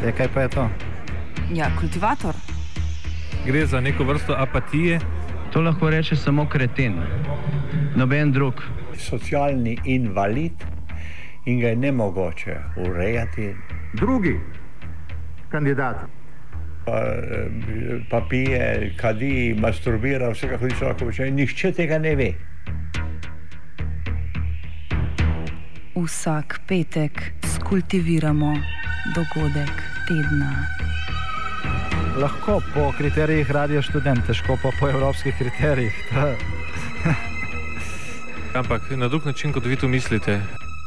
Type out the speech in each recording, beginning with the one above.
Ja, kaj pa je to? Ja, kultivator. Gre za neko vrsto apatije. To lahko reče samo kreten, noben drug. Socialni invalid in ga je nemogoče urejati. Drugi kandidat. Pa pije, kadi, masturbira, vse kako se lahko počne. Nihče tega ne ve. Vsak petek skultiviramo dogodek tedna. Lahko po kriterijih Radio Študent, težko pa po evropskih kriterijih. Ampak na drug način, kot vi to mislite.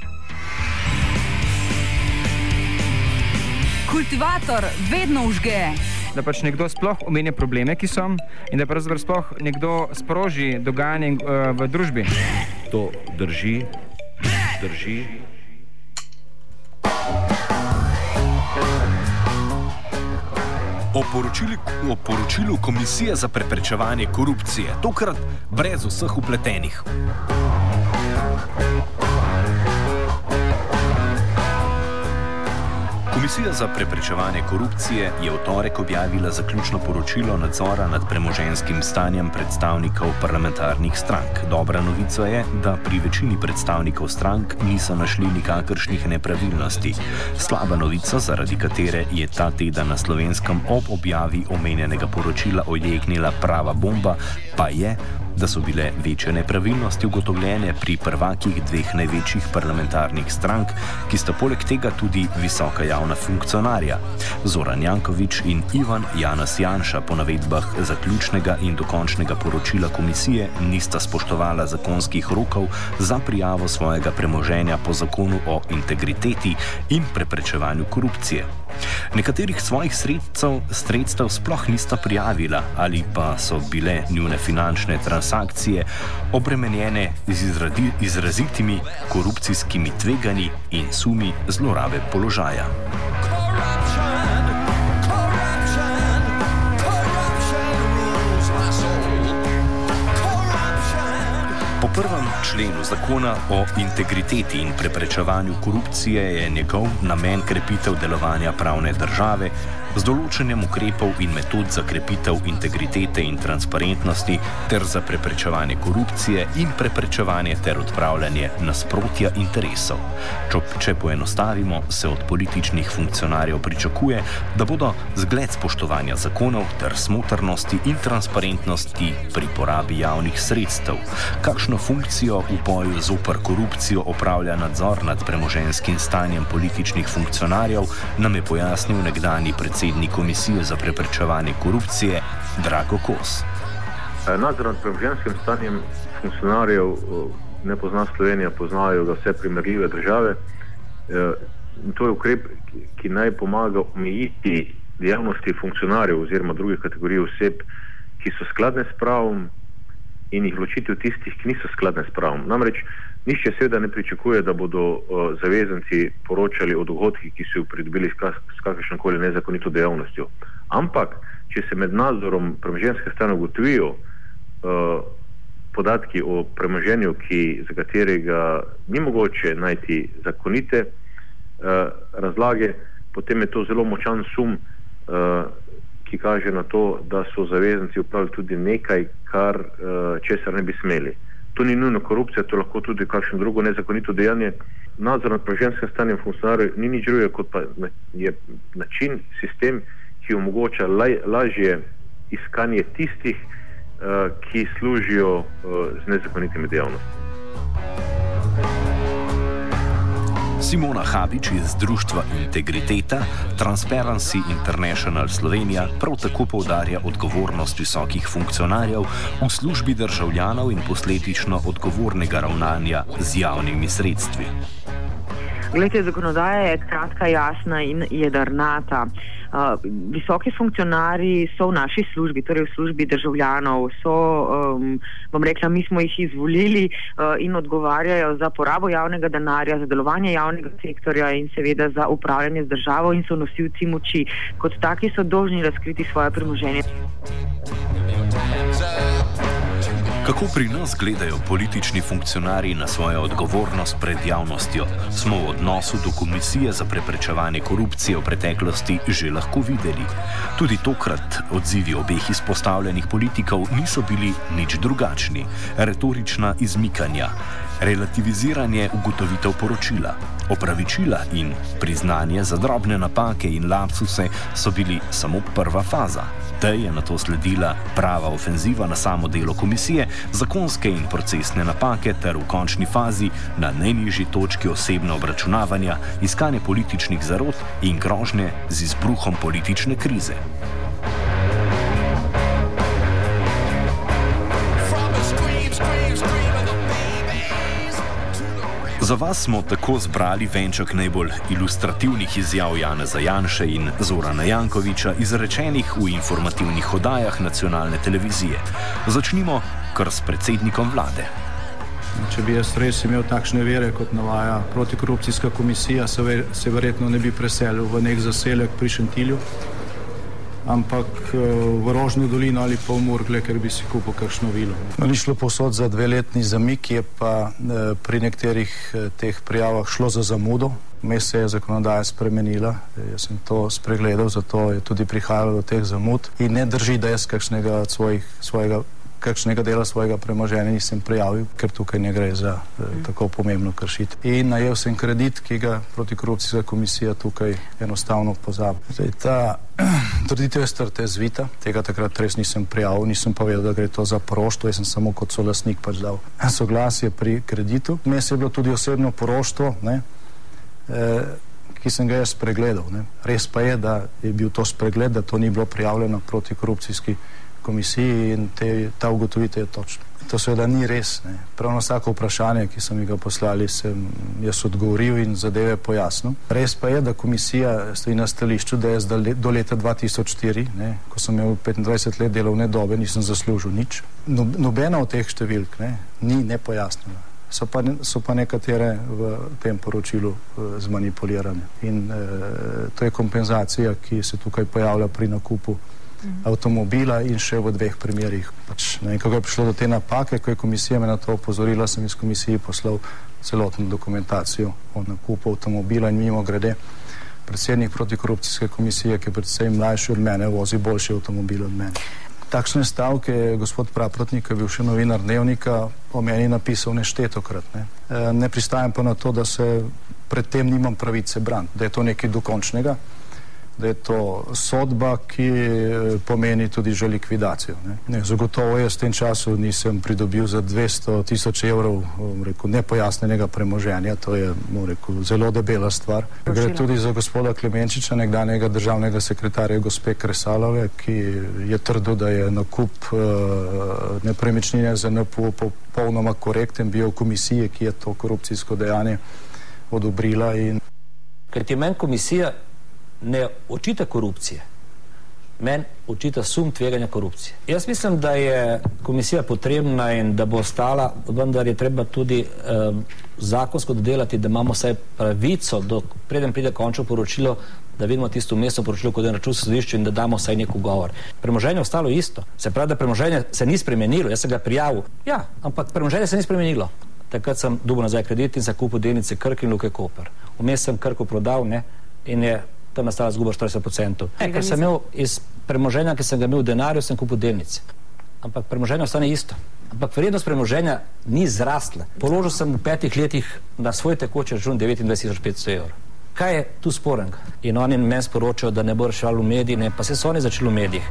Kultivator vedno užge. Da pač nekdo sploh omenja probleme, ki so, in da pravzaprav sploh nekdo sproži dogajanje v družbi. To drži. O poročilu Komisije za preprečevanje korupcije, tokrat brez vseh vpletenih. Komisija za preprečevanje korupcije je v torek objavila zaključno poročilo nadzora nad premoženjskim stanjem predstavnikov parlamentarnih strank. Dobra novica je, da pri večini predstavnikov strank niso našli nikakršnih nepravilnosti. Slaba novica, zaradi katere je ta teden na Slovenskem ob objavi omenjenega poročila ojegnila prava bomba, pa je, da so bile večje nepravilnosti ugotovljene pri prvakih dveh največjih parlamentarnih strank, ki sta poleg tega tudi visoka javna funkcionarja. Zoran Janković in Ivan Janez Janša po navedbah zaključnega in dokončnega poročila komisije nista spoštovala zakonskih rokov za prijavo svojega premoženja po zakonu o integriteti in preprečevanju korupcije. Nekaterih svojih sredstev sploh nista prijavila ali pa so bile njune finančne transakcije obremenjene z izrazitimi korupcijskimi tveganji in sumi zlorabe položaja. Po prvem členu zakona o integriteti in preprečevanju korupcije je njegov namen krepitev delovanja pravne države z določenjem ukrepov in metod za krepitev integritete in transparentnosti ter za preprečevanje korupcije in preprečevanje ter odpravljanje nasprotja interesov. Če poenostavimo, se od političnih funkcionarjev pričakuje, da bodo zgled spoštovanja zakonov ter smotrnosti in transparentnosti pri porabi javnih sredstev. Kakšno funkcijo v boju zoper korupcijo opravlja nadzor nad premoženjskim stanjem političnih funkcionarjev, nam je pojasnil nekdanji predsednik Komisije za preprečevanje korupcije Drago Kos. Nadzor nad premoženjskim stanjem funkcionarjev ne pozna Slovenija, poznajo ga vse primerljive države. To je ukrep, ki naj pomaga omejiti dejavnosti funkcionarjev oziroma drugih kategorij oseb, ki so skladne s pravom, in jih ločiti od tistih, ki niso skladne s pravom. Namreč nihče seveda ne pričakuje, da bodo zavezanci poročali o dogodkih, ki so jih pridobili s kakršnokoli nezakonito dejavnostjo. Ampak, če se med nadzorom premoženjske stanja ugotovijo podatki o premoženju, za katerega ni mogoče najti zakonite razlage, potem je to zelo močan sum, ki kaže na to, da so zavezanci upravili tudi nekaj, česar ne bi smeli. To ni nujno korupcija, to lahko tudi kakšno drugo nezakonito dejanje. Nadzor nad premoženjskim stanjem funkcionarjev ni nič drugega, kot pa je način, sistem, ki omogoča lažje iskanje tistih, ki služijo z nezakonitimi dejavnostmi. Simona Habič iz društva Integriteta, Transparency International Slovenija, prav tako poudarja odgovornost visokih funkcionarjev v službi državljanov in posledično odgovornega ravnanja z javnimi sredstvi. Glede, zakonodaja je kratka, jasna in jedrnata. Visoki funkcionarji so v naši službi, torej v službi državljanov, bom rekla, mi smo jih izvolili in odgovarjajo za porabo javnega denarja, za delovanje javnega sektorja in seveda za upravljanje z državo in so nosilci moči. Kot taki so dolžni razkriti svoje premoženje. Kako pri nas gledajo politični funkcionarji na svojo odgovornost pred javnostjo, smo v odnosu do Komisije za preprečevanje korupcije v preteklosti že lahko videli. Tudi tokrat odzivi obeh izpostavljenih politikov niso bili nič drugačni. Retorična izmikanja, relativiziranje ugotovitev poročila, opravičila in priznanje za drobne napake in lapsuse so bili samo prva faza. Tej je nato sledila prava ofenziva na samo delo komisije, zakonske in procesne napake ter v končni fazi na najnižji točki osebno obračunavanja, iskanje političnih zarot in grožnje z izbruhom politične krize. Za vas smo tako zbrali venček najbolj ilustrativnih izjav Janeza Janše in Zorana Jankovića, izrečenih v informativnih oddajah nacionalne televizije. Začnimo kar s predsednikom vlade. Če bi jaz res imel takšne vere, kot navaja protikorupcijska komisija, se verjetno ne bi preselil v nek zaselek pri Šentilju, ampak v Rožno dolino ali pa v Murgle, ker bi si kupil kakšno vilo. Ni šlo povsod za 2-letni zamik, je pa pri nekaterih teh prijavah šlo za zamudo. Vmes se je zakonodaja spremenila, jaz sem to spregledal, zato je tudi prihajalo do teh zamud. In ne drži, da jaz kakšnega dela svojega premoženja nisem prijavil, ker tukaj ne gre za tako pomembno kršitev. In najel sem kredit, ki ga protikorupcijska komisija tukaj enostavno pozabi. Zdaj, ta trditev je strte zvita, tega takrat res nisem prijavil, nisem pa vedel, da gre to za poroštvo, jaz sem samo kot solastnik pač dal soglasje pri kreditu. Vmes je bilo tudi osebno poroštvo, ki sem ga jaz spregledal. Res pa je, da je bil to spregled, da to ni bilo prijavljeno protikorupcijski komisiji in ta ugotovitev je točna. To seveda ni res. Prav na vsako vprašanje, ki so mi ga poslali, sem jaz odgovoril in zadeve pojasnil. Res pa je, da komisija stoji na stališču, da jaz do leta 2004, ko sem imel 25 let delovne dobe, nisem zaslužil nič. Nobena od teh številk ni nepojasnjena. So pa nekatere v tem poročilu zmanipulirane. In to je kompenzacija, ki se tukaj pojavlja pri nakupu avtomobila in še v 2 primerih. Kako je prišlo do te napake, ko je komisija me na to opozorila, sem iz komisiji poslal celotno dokumentacijo o nakupu avtomobila in mimo grede predsednik protikorupcijske komisije, ki je predvsem mlajši od mene, vozi boljši avtomobil od mene. Takšne stavke je gospod Praprotnik, ki je bil še novinar Dnevnika, o meni napisal neštetokrat. Ne pristajam pa na to, da se predtem nimam pravice braniti, da je to nekaj dokončnega, da je to sodba, ki pomeni tudi že likvidacijo. Zagotovo jaz v tem času nisem pridobil za 200.000 evrov nepojasnenega premoženja, to je zelo debela stvar. Gre tudi za gospoda Klemenčiča, nekdanjega državnega sekretarja gospe Kresalove, ki je trdil, da je nakup nepremičnine za NPU popolnoma korekten bil v komisiji, ki je to korupcijsko dejanje odobrila. Ker ti meni komisija ne očita korupcije, meni očita sum tveganja korupcije. Jaz mislim, da je komisija potrebna in da bo ostala, vendar je treba tudi zakonsko dodelati, da imamo vsaj pravico, preden pride končno poročilo, da vidimo tisto umestno poročilo kot je na Računskem sodišču in da damo vsaj nek ugovor. Premoženje je ostalo isto. Se pravi, da premoženje se ni spremenilo, jaz sem ga prijavil. Ja, ampak premoženje se ni spremenilo. Takrat sem dobil nazaj kredit in zakupil delnice Krke in Luke Koper. Vmes sem Krko prodal in je tam nastala zguba 40%. Ker sem imel iz premoženja, ki sem ga imel v denarju, sem kupil delnice. Ampak premoženje ostane isto. Ampak vrednost premoženja ni zrastla. Položil sem v 5 letih na svoj tekoči račun 29.500 evrov. Kaj je tu sporenega? In oni meni sporočajo, da ne bo reševal v mediji, pa se so oni začeli v medijih.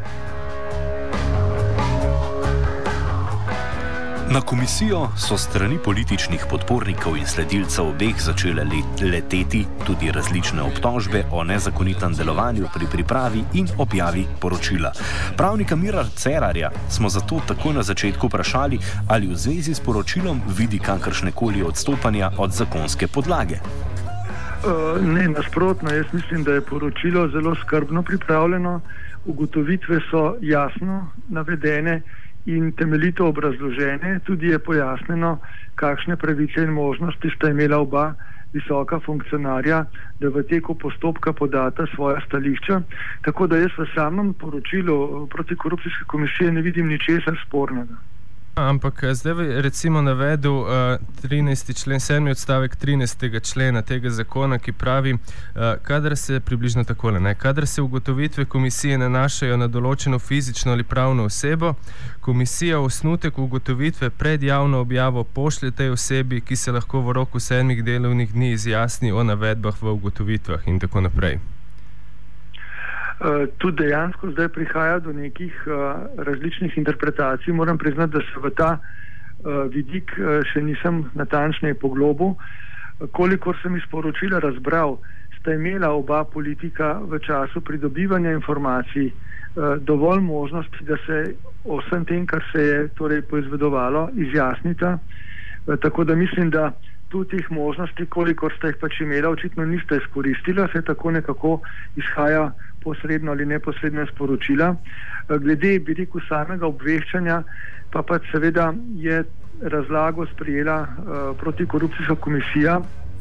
Na komisijo so strani političnih podpornikov in sledilcev obeh začele leteti tudi različne obtožbe o nezakonitem delovanju pri pripravi in objavi poročila. Pravnika Mira Cerarja smo zato takoj na začetku vprašali, ali v zvezi s poročilom vidi kakršnekoli odstopanja od zakonske podlage. Ne, nasprotno, jaz mislim, da je poročilo zelo skrbno pripravljeno, ugotovitve so jasno navedene in temeljito obrazložene, tudi je pojasneno, kakšne pravice in možnosti sta imela oba visoka funkcionarja, da v teku postopka podata svoja stališča. Tako da jaz v samem poročilu protikorupcijske komisije ne vidim ničesar spornega. Ampak zdaj bi recimo navedel 13. člen, 7. odstavek 13. člena tega zakona, ki pravi, kadar se približno takole, kadar se ugotovitve komisije nanašajo na določeno fizično ali pravno osebo, komisija osnutek ugotovitve pred javno objavo pošlje tej osebi, ki se lahko v roku 7 delovnih dni izjasni o navedbah v ugotovitvah in tako naprej. Tu dejansko zdaj prihaja do nekih različnih interpretacij. Moram priznati, da se v ta vidik še nisem natančneje poglobil. Kolikor sem iz poročila razbral, sta imela oba politika v času pridobivanja informacij dovolj možnosti, da se o vsem tem, kar se je torej poizvedovalo, izjasnita. Tako da mislim, da tu teh možnosti, kolikor ste jih pač imela, očitno niste izkoristila, se tako nekako izhaja posredno ali neposredno sporočila. Glede, bi rekel, samega obveščanja, pa pač seveda je razlago sprejela protikorupcijska komisija.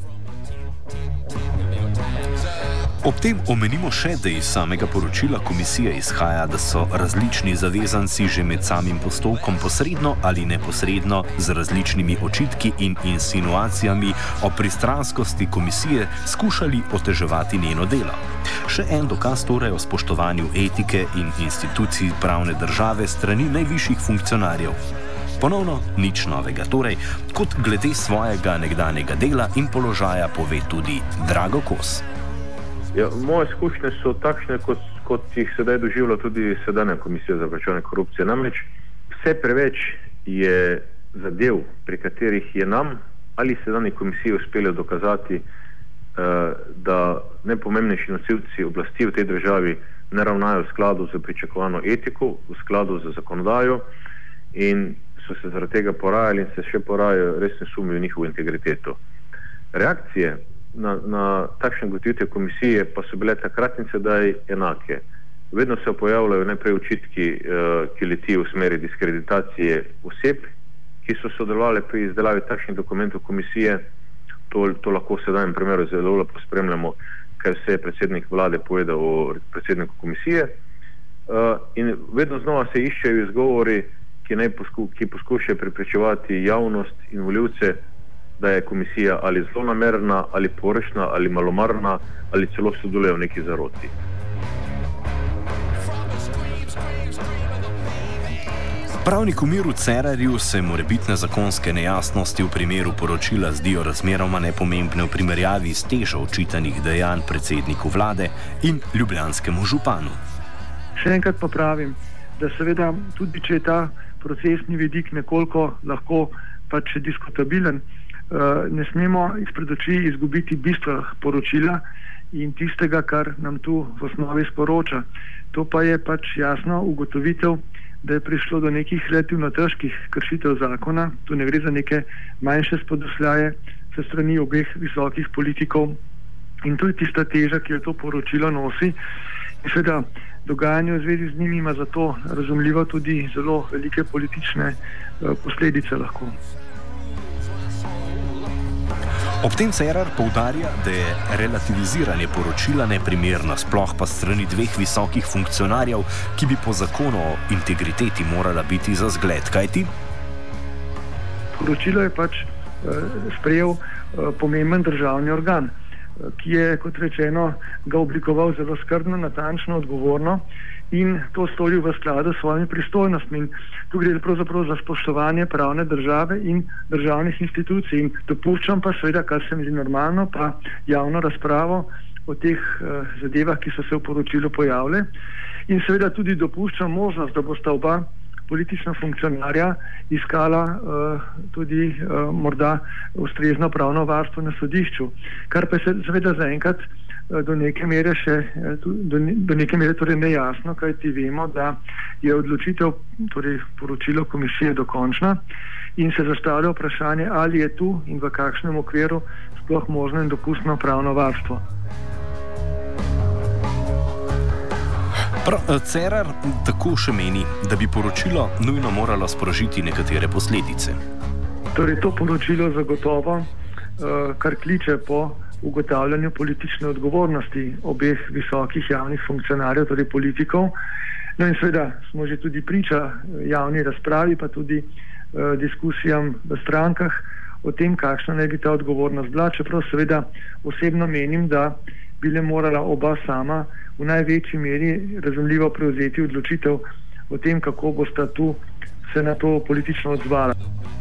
Ob tem omenimo še, da iz samega poročila komisije izhaja, da so različni zavezanci že med samim postopkom posredno ali neposredno z različnimi očitki in insinuacijami o pristranskosti komisije skušali oteževati njeno delo. Še en dokaz torej o spoštovanju etike in institucij pravne države strani najvišjih funkcionarjev. Ponovno nič novega, torej kot glede svojega nekdanjega dela in položaja pove tudi Drago Kos. Ja, moje izkušnje so takšne, kot jih sedaj doživlja tudi sedanja komisija za preprečevanje korupcije. Namreč vse preveč je zadev, pri katerih je nam ali sedanji komisiji uspelo dokazati, da najpomembnejši nosilci oblasti v tej državi ne ravnajo v skladu z pričakovano etiko, v skladu z zakonodajo in so se zaradi tega porajali in se še porajajo resne sumi v njihovo integriteto. Reakcije na takšne ugotovitve komisije pa so bile takrat in sedaj enake. Vedno se pojavljajo najprej očitki, ki letijo v smeri diskreditacije oseb, ki so sodelovali pri izdelavi takšnih dokumentov komisije. To lahko v sedanjem primeru zelo lepo spremljamo, kaj vse je predsednik vlade povedal o predsedniku komisije. In vedno znova se iščejo izgovori, ki poskušajo preprečevati javnost in volivce, da je komisija ali zlonamerna, ali pogrešna, ali malomarna, ali celo sodeluje v neki zaroti. Pravniku Miru Cerarju se morebitne zakonske nejasnosti v primeru poročila zdijo razmeroma nepomembne v primerjavi s težo očitanih dejanj predsedniku vlade in ljubljanskemu županu. Še enkrat pa pravim, da seveda tudi če je ta procesni vidik nekoliko lahko pač diskutabilen, ne smemo izpred oči izgubiti bistva poročila in tistega, kar nam tu v osnovi sporoča. To pa je pač jasno ugotovitev, da je prišlo do nekih relativno težkih kršitev zakona. Tu ne gre za neke manjše spodrsljaje se strani obeh visokih politikov in to je tista teža, ki jo to poročilo nosi. In seveda dogajanje v zvezi z njimi ima zato razumljivo tudi zelo velike politične posledice lahko. Ob tem Cerar poudarja, da je relativiziranje poročila neprimerno, sploh pa strani dveh visokih funkcionarjev, ki bi po zakonu o integriteti morala biti za zgled. Kaj ti? Poročilo je pač sprejel pomemben državni organ, ki je, kot rečeno, ga oblikoval zelo skrbno, natančno, odgovorno in to storil v skladu s svojimi pristojnostmi. In tu gre pravzaprav za spoštovanje pravne države in državnih institucij. In dopuščam pa seveda, kar se mi zdi normalno, pa javno razpravo o teh zadevah, ki so se v poročilu pojavile. In seveda tudi dopuščam možnost, da bosta oba politična funkcionarja iskala tudi morda ustrezno pravno varstvo na sodišču. Kar pa se seveda zaenkrat do neke mere torej nejasno, kajti vemo, da je odločitev, torej poročilo komisije dokončna in se zastavlja vprašanje, ali je tu in v kakšnem okviru sploh možno in dopustno pravno varstvo. Cerar tako še meni, da bi poročilo nujno moralo sprožiti nekatere posledice. Torej to poročilo zagotovo, kar kliče po ugotavljanju politične odgovornosti obeh visokih javnih funkcionarjev, torej politikov, No in seveda smo že tudi priča javni razpravi, pa tudi diskusijam v strankah o tem, kakšna naj bi ta odgovornost bila, čeprav seveda osebno menim, da bi le morala oba sama v največji meri razumljivo prevzeti odločitev o tem, kako bosta tu se na to politično odzvala.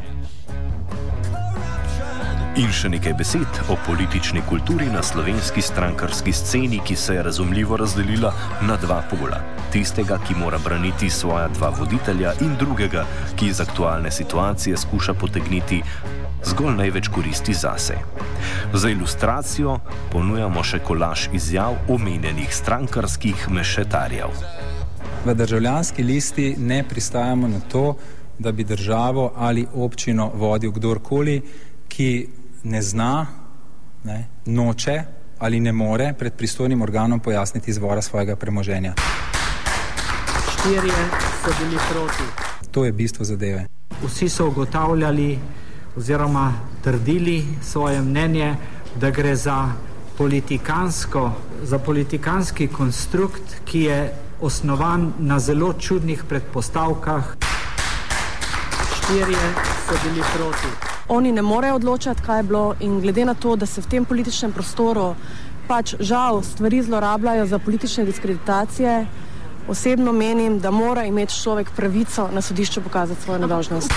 In še nekaj besed o politični kulturi na slovenski strankarski sceni, ki se je razumljivo razdelila na dva pola. Tistega, ki mora braniti svoja dva voditelja, in drugega, ki iz aktualne situacije skuša potegniti zgolj največ koristi zase. Za ilustracijo ponujamo še kolaž izjav omenjenih strankarskih mešetarjev. V Državljanski listi ne pristajamo na to, da bi državo ali občino vodil kdorkoli, ki ne zna, noče ali ne more pred pristojnim organom pojasniti izvora svojega premoženja. 4 so bili proti. To je bistvo zadeve. Vsi so ugotavljali oziroma trdili svoje mnenje, da gre za politikanski konstrukt, ki je osnovan na zelo čudnih predpostavkah. 4 so bili proti. Oni ne morejo odločati, kaj je bilo, in glede na to, da se v tem političnem prostoru pač žal stvari zlorabljajo za politične diskreditacije, osebno menim, da mora imeti človek pravico na sodišču pokazati svojo nedolžnost.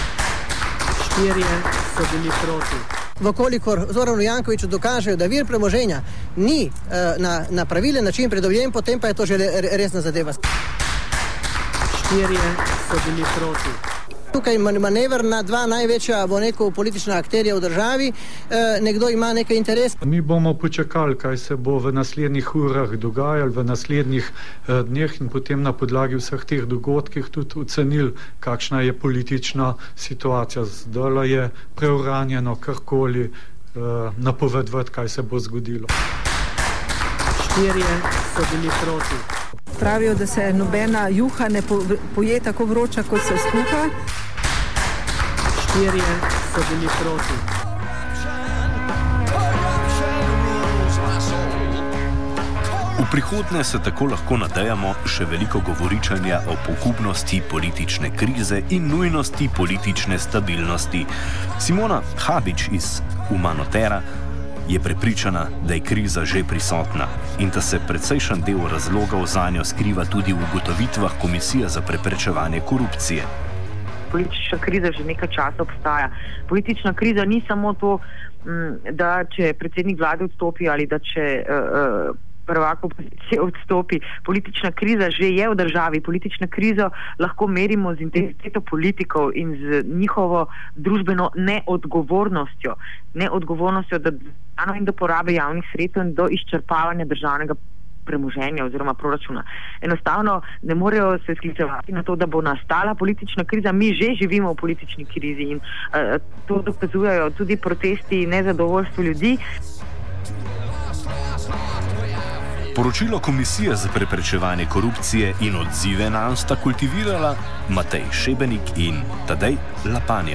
4 so bili proti. Vkolikor Zoranu Jankoviću dokažejo, da vir premoženja ni na pravilen način pridobljen, potem pa je to že resna zadeva. 4 so bili proti. Tukaj manever na dva največja, politična akterja v državi, nekdo ima nekaj interes. Mi bomo počakali, kaj se bo v naslednjih urah dogajalo, v naslednjih dneh, in potem na podlagi vseh teh dogodkih tudi ocenili, kakšna je politična situacija. Zdaj je preuranjeno karkoli napovedovati, kaj se bo zgodilo. 4 so bili proti. Pravijo, da se nobena juha ne poje tako vroča, kot se skuha. 4 so bili proti. V prihodnje se tako lahko nadejamo še veliko govoričanja o pogubnosti politične krize in nujnosti politične stabilnosti. Simona Habič iz Umanotera je prepričana, da je kriza že prisotna in da se precejšen del razlogov zanjo skriva tudi v ugotovitvah Komisije za preprečevanje korupcije. Politična kriza že nekaj časa obstaja. Politična kriza ni samo to, da če predsednik vlade odstopi ali da če prvak opozicije odstopi. Politična kriza že je v državi. Politično krizo lahko merimo z intenziteto politikov in z njihovo družbeno neodgovornostjo. Neodgovornostjo do porabe javnih sredstev in do izčrpavanja državnega premoženja oziroma proračuna. Enostavno ne morejo se sklicevati na to, da bo nastala politična kriza. Mi že živimo v politični krizi in to dokazujejo tudi protesti in nezadovoljstvo ljudi. Poročilo Komisije za preprečevanje korupcije in odzive nanj sta kultivirala Matej Šebenik in Tadej Lapanja.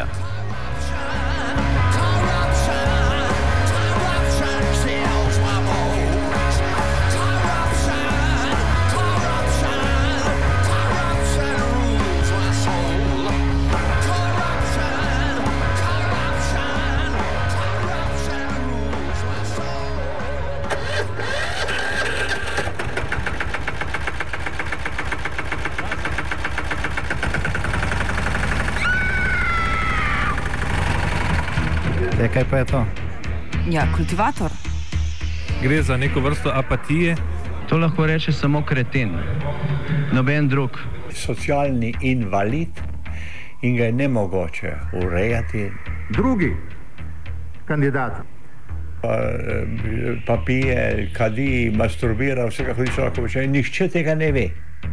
Kaj pa je to? Ja, kultivator. Gre za neko vrsto apatije. To lahko reče samo kreten, noben drug. Socialni invalid in ga je nemogoče urejati. Drugi kandidat. Pa pije, kadi, masturbira, vse kako človek počne. Nihče tega ne ve.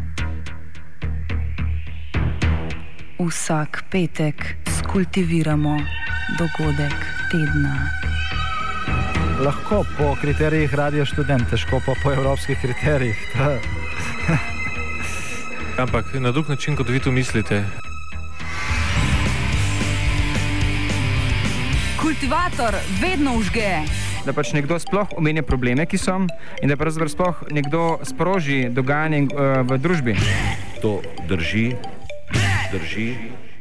Vsak petek skultiviramo dogodek tedna. Lahko po kriterijih Radio Študent, težko pa po evropskih kriterijih. Ampak na drug način, kot vi to mislite. Kultivator vedno vžge. da pač nekdo sploh omenja probleme, ki so, in da pravzaprav sploh nekdo sproži dogajanje v družbi. To drži.